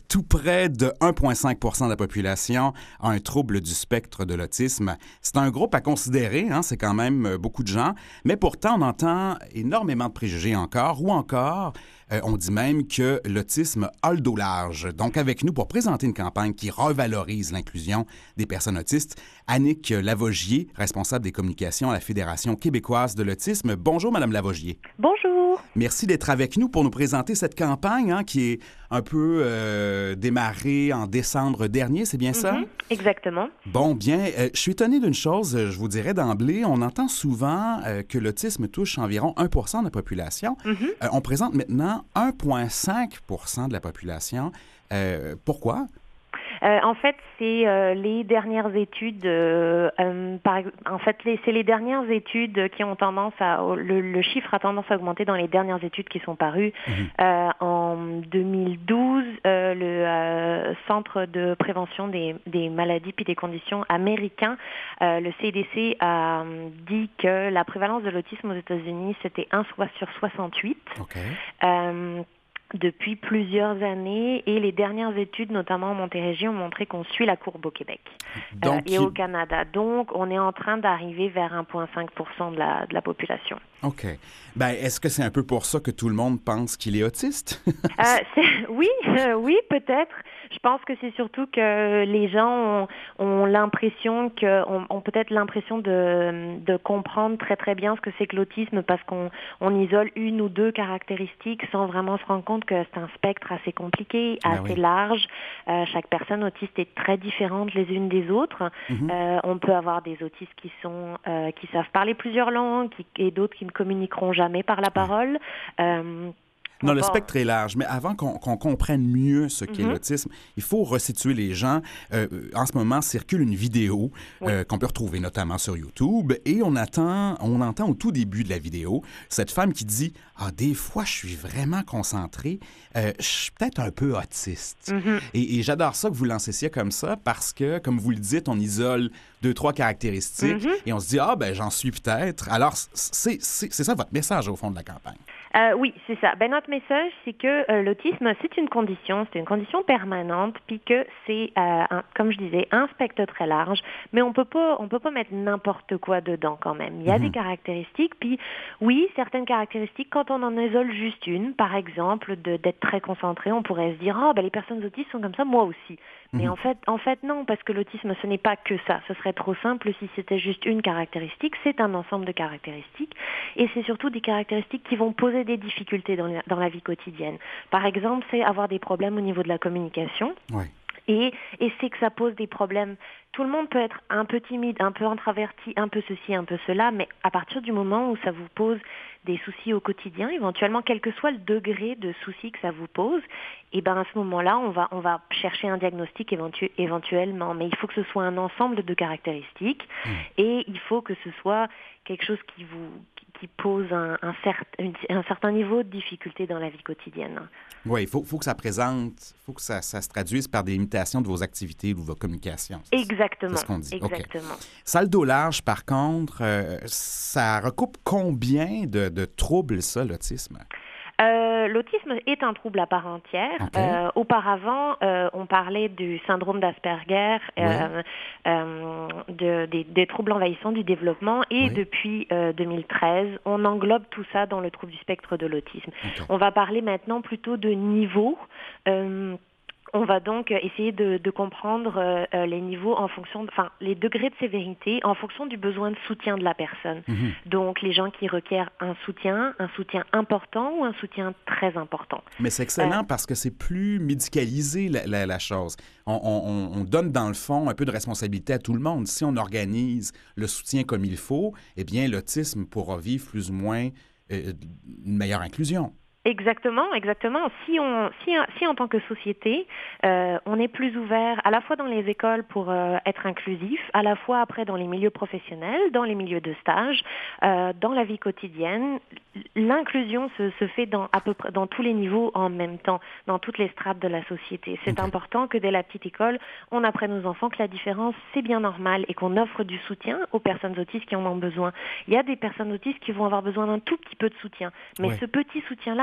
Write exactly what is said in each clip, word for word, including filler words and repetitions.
tout près de un virgule cinq pour cent de la population a un trouble du spectre de l'autisme. C'est un groupe à considérer, hein, c'est quand même beaucoup de gens, mais pourtant on entend énormément de préjugés encore, ou encore euh, on dit même que l'autisme a le dos large. Donc avec nous pour présenter une campagne qui revalorise l'inclusion des personnes autistes, Annick Lavogier, responsable des communications à la Fédération québécoise de l'autisme. Bonjour Madame Lavogier. Bonjour. Merci d'être avec nous pour nous présenter cette campagne hein, qui est un peu euh, démarrée en décembre dernier, c'est bien ça? Mm-hmm, exactement. Bon, bien, euh, je suis étonné d'une chose, je vous dirais d'emblée, on entend souvent euh, que l'autisme touche environ un pour cent de la population. Mm-hmm. Euh, on présente maintenant un virgule cinq pour cent de la population. Euh, pourquoi? Euh, en fait, c'est euh, les dernières études. Euh, euh, par, en fait, les, c'est les dernières études qui ont tendance à le, le chiffre a tendance à augmenter dans les dernières études qui sont parues. Mmh. Euh, en deux mille douze, euh, le euh, Centre de prévention des, des maladies puis des conditions américain, euh, le C D C, a dit que la prévalence de l'autisme aux États-Unis c'était un sur soixante-huit. Okay. Euh, depuis plusieurs années et les dernières études, notamment en Montérégie, ont montré qu'on suit la courbe au Québec Donc, euh, et au Canada. Donc, on est en train d'arriver vers un virgule cinq pour cent de la, de la population. OK. Ben, est-ce que c'est un peu pour ça que tout le monde pense qu'il est autiste? euh, c'est, oui, euh, oui, peut-être. Je pense que c'est surtout que les gens ont, ont l'impression que, ont, ont peut-être l'impression de, de comprendre très très bien ce que c'est que l'autisme parce qu'on on isole une ou deux caractéristiques sans vraiment se rendre compte que c'est un spectre assez compliqué, ben assez oui. large. Euh, chaque personne autiste est très différente les unes des autres. Mm-hmm. Euh, on peut avoir des autistes qui sont euh, qui savent parler plusieurs langues qui, et d'autres qui ne communiqueront jamais par la parole. Euh, Non, le spectre est large, mais avant qu'on, qu'on comprenne mieux ce qu'est mm-hmm. l'autisme, il faut resituer les gens. Euh, en ce moment, circule une vidéo oui. euh, qu'on peut retrouver notamment sur YouTube et on attend, on entend au tout début de la vidéo cette femme qui dit « Ah, des fois, je suis vraiment concentrée, euh, je suis peut-être un peu autiste. Mm-hmm. » Et, et j'adore ça que vous lancez ça comme ça parce que, comme vous le dites, on isole deux, trois caractéristiques mm-hmm. et on se dit « Ah, ben j'en suis peut-être. » Alors, c'est, c'est, c'est ça votre message au fond de la campagne. Euh, oui, c'est ça. Ben, notre message, c'est que euh, l'autisme, c'est une condition, c'est une condition permanente, puis que c'est, euh, un, comme je disais, un spectre très large, mais on peut pas, on peut pas mettre n'importe quoi dedans quand même. Il y a mmh. des caractéristiques, puis oui, certaines caractéristiques, quand on en isole juste une, par exemple, de, d'être très concentré, on pourrait se dire, ah, oh, ben les personnes autistes sont comme ça, moi aussi. Mais mmh. en fait, en fait, non, parce que l'autisme, ce n'est pas que ça. Ce serait trop simple si c'était juste une caractéristique. C'est un ensemble de caractéristiques, et c'est surtout des caractéristiques qui vont poser des difficultés dans la, dans la vie quotidienne. Par exemple, c'est avoir des problèmes au niveau de la communication. Oui. Et, et c'est que ça pose des problèmes. Tout le monde peut être un peu timide, un peu introverti, un peu ceci, un peu cela, mais à partir du moment où ça vous pose des soucis au quotidien, éventuellement, quel que soit le degré de soucis que ça vous pose, et ben à ce moment-là, on va, on va chercher un diagnostic éventu- éventuellement. Mais il faut que ce soit un ensemble de caractéristiques mmh. et il faut que ce soit quelque chose qui vous qui pose un, un, cert, un certain niveau de difficulté dans la vie quotidienne. Oui, il faut, faut que ça présente, il faut que ça, ça se traduise par des limitations de vos activités ou de vos communications. C'est Exactement. C'est ce qu'on dit. Exactement. Okay. Ça, le dos large, par contre, euh, ça recoupe combien de, de troubles, ça, l'autisme? Euh, l'autisme est un trouble à part entière. Okay. Euh, auparavant, euh, on parlait du syndrome d'Asperger, oui. euh, euh, de, des, des troubles envahissants du développement, et oui. depuis euh, deux mille treize, on englobe tout ça dans le trouble du spectre de l'autisme. Okay. On va parler maintenant plutôt de niveau. Euh, On va donc essayer de, de comprendre euh, les niveaux en fonction, de, enfin les degrés de sévérité en fonction du besoin de soutien de la personne. Mm-hmm. Donc les gens qui requièrent un soutien, un soutien important ou un soutien très important. Mais c'est excellent euh, parce que c'est plus médicalisé la, la, la chose. On, on, on donne dans le fond un peu de responsabilité à tout le monde. Si on organise le soutien comme il faut, eh bien l'autisme pourra vivre plus ou moins euh, une meilleure inclusion. Exactement, exactement. Si on, si, si en tant que société, euh, on est plus ouvert à la fois dans les écoles pour euh, être inclusif, à la fois après dans les milieux professionnels, dans les milieux de stage, euh, dans la vie quotidienne, l'inclusion se, se fait dans à peu près dans tous les niveaux en même temps, dans toutes les strates de la société. C'est okay. important que dès la petite école, on apprenne aux enfants que la différence c'est bien normal et qu'on offre du soutien aux personnes autistes qui en ont besoin. Il y a des personnes autistes qui vont avoir besoin d'un tout petit peu de soutien, mais ouais. ce petit soutien-là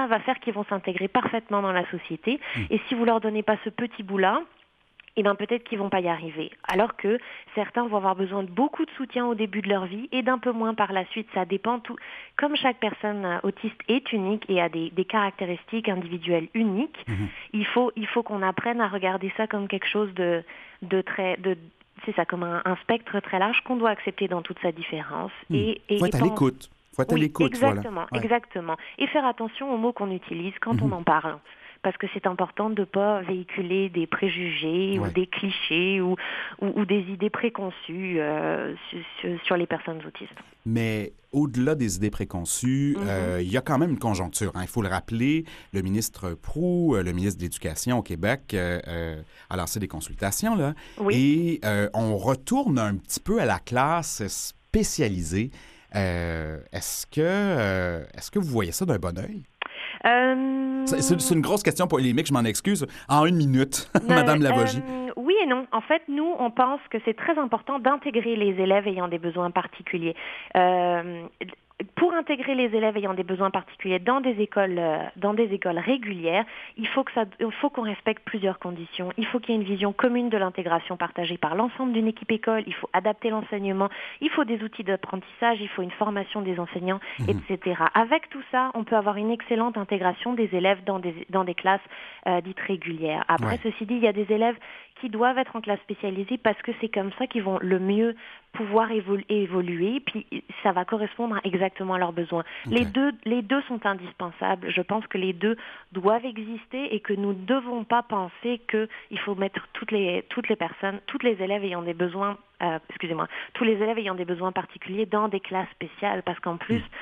ça va faire qu'ils vont s'intégrer parfaitement dans la société. Mmh. Et si vous leur donnez pas ce petit bout-là, eh bien peut-être qu'ils vont pas y arriver. Alors que certains vont avoir besoin de beaucoup de soutien au début de leur vie et d'un peu moins par la suite. Ça dépend tout. Comme chaque personne autiste est unique et a des, des caractéristiques individuelles uniques, mmh. il faut il faut qu'on apprenne à regarder ça comme quelque chose de de très de c'est ça, comme un, un spectre très large qu'on doit accepter dans toute sa différence. Mmh. Et, et, faut être et à quand... l'écoute. Faut être oui, à l'écoute, exactement, voilà. exactement. Ouais. Et faire attention aux mots qu'on utilise quand mmh. on en parle. Parce que c'est important de ne pas véhiculer des préjugés ouais. ou des clichés ou, ou, ou des idées préconçues euh, sur, sur les personnes autistes. Mais au-delà des idées préconçues, il mm-hmm. euh, y a quand même une conjoncture. Il hein. faut le rappeler, le ministre Proulx, le ministre de l'Éducation au Québec, euh, euh, a lancé des consultations. Là, oui. Et euh, on retourne un petit peu à la classe spécialisée. Euh, est-ce que, euh, est-ce que vous voyez ça d'un bon œil? Euh... C'est, c'est une grosse question polémique, je m'en excuse. En une minute, euh, Madame Lavogie. Euh, oui et non. En fait, nous, on pense que c'est très important d'intégrer les élèves ayant des besoins particuliers. Euh, Pour intégrer les élèves ayant des besoins particuliers dans des écoles, euh, dans des écoles régulières, il faut que ça, il faut qu'on respecte plusieurs conditions. Il faut qu'il y ait une vision commune de l'intégration partagée par l'ensemble d'une équipe école. Il faut adapter l'enseignement. Il faut des outils d'apprentissage. Il faut une formation des enseignants, mmh. et cetera. Avec tout ça, on peut avoir une excellente intégration des élèves dans des, dans des classes euh, dites régulières. Après, ouais. ceci dit, il y a des élèves qui doivent être en classe spécialisée parce que c'est comme ça qu'ils vont le mieux pouvoir évolu- évoluer, puis ça va correspondre exactement à leurs besoins. Okay. Les deux, les deux sont indispensables. Je pense que les deux doivent exister et que nous ne devons pas penser qu'il faut mettre toutes les, toutes les personnes, tous les élèves ayant des besoins, euh, excusez-moi, tous les élèves ayant des besoins particuliers dans des classes spéciales, parce qu'en plus, mmh.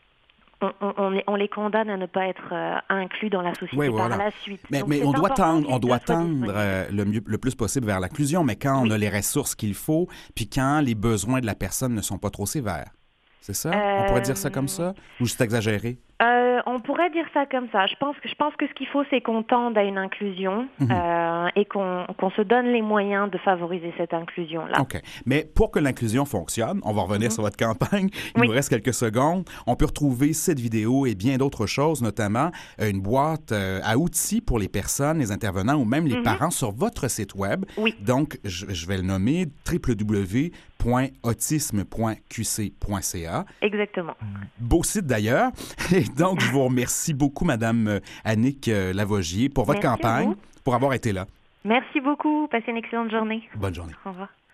On, on, on les condamne à ne pas être euh, inclus dans la société oui, voilà. par la suite. Mais, mais on doit tendre, on doit tendre euh, le, mieux, le plus possible vers l'inclusion, mais quand oui. on a les ressources qu'il faut, puis quand les besoins de la personne ne sont pas trop sévères. C'est ça? Euh... On pourrait dire ça comme ça? Ou c'est exagéré? Euh, on pourrait dire ça comme ça. Je pense que, je pense que ce qu'il faut, c'est qu'on tende à une inclusion mm-hmm. euh, et qu'on, qu'on se donne les moyens de favoriser cette inclusion-là. OK. Mais pour que l'inclusion fonctionne, on va revenir mm-hmm. sur votre campagne. Il oui. nous reste quelques secondes. On peut retrouver cette vidéo et bien d'autres choses, notamment une boîte euh, à outils pour les personnes, les intervenants ou même les mm-hmm. parents sur votre site web. Oui. Donc, je, je vais le nommer w w w point autisme point q c point c a. Exactement. Beau site d'ailleurs. Et donc, je vous remercie beaucoup, Madame Annick Lavogier, pour votre Merci campagne, pour avoir été là. Merci beaucoup. Passez une excellente journée. Bonne journée. Au revoir.